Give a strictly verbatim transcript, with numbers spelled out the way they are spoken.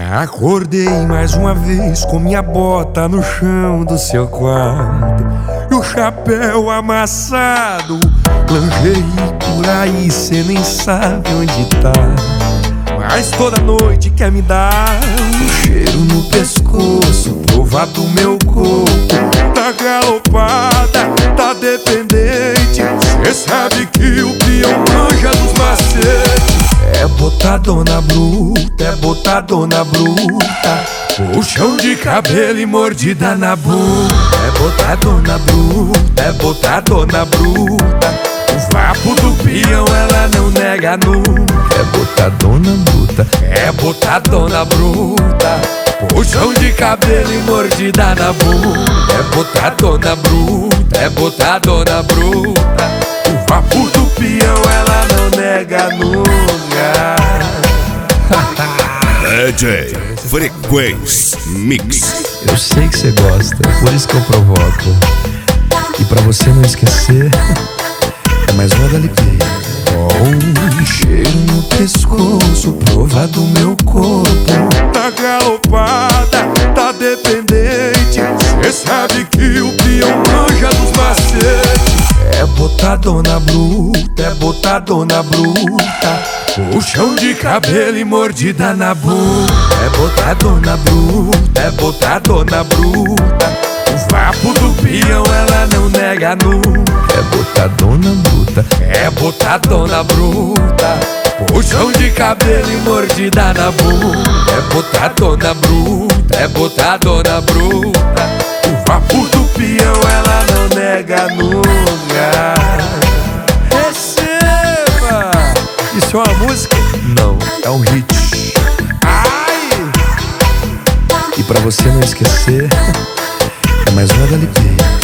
Acordei mais uma vez com minha bota no chão do seu quarto e o chapéu amassado. Lingerie por aí, cê nem sabe onde tá, mas toda noite quer me dar um cheiro no pescoço, provar do meu corpo. Tá galopada, tá dependente, cê sabe que o peão manja dos macetes. É botadona bruta, é botadona bruta, puxão de cabelo e mordida na bunda. É botadona bruta, é botadona bruta, o vapo do peão ela não nega nunca. É botadona bruta, é botadona bruta, puxão de cabelo e mordida na bunda. É botadona bruta, é botadona bruta, o vapo do peão ela não nega nunca. D J Frequência Mix. Eu sei que você gosta, por isso que eu provoco. E pra você não esquecer, é mais uma da Lipeira. Com um cheiro no pescoço, prova do meu corpo. Tá galopada, tá dependente, cê sabe que o peão manja dos macetes. É botadona bruta, é botadona bruta, puxão de cabelo e mordida na bunda. É botadona bruta, é botadona bruta, o vapo do peão ela não nega nunca. É botadona bruta, é botadona bruta, puxão de cabelo e mordida na bunda. É botadona bruta, é botadona bruta, o vapo do peão ela não nega nunca. Receba! Isso é uma música? não, é um hit. Ai! E pra você não esquecer, é mais uma da Lipeira.